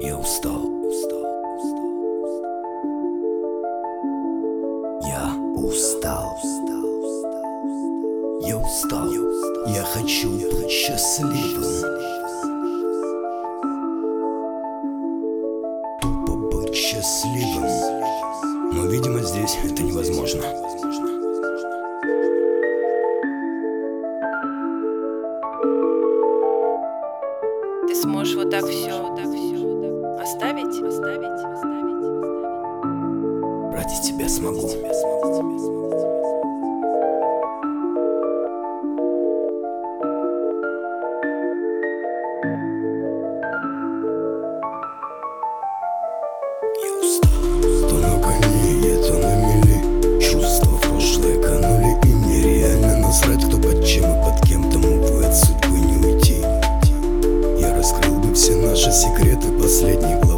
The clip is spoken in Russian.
Я устал. Я устал. Я устал. Я хочу быть счастливым. Тупо быть счастливым. Но, видимо, здесь это невозможно. Ты сможешь вот так все оставить? Ради тебя смогу. Я устал. То на коне, то на мели. Чувства в прошлое канули, и мне реально насрать, кто под чем и под кем. Тому вы от судьбы не уйти. Я раскрыл бы все наши секреты, последний глаз.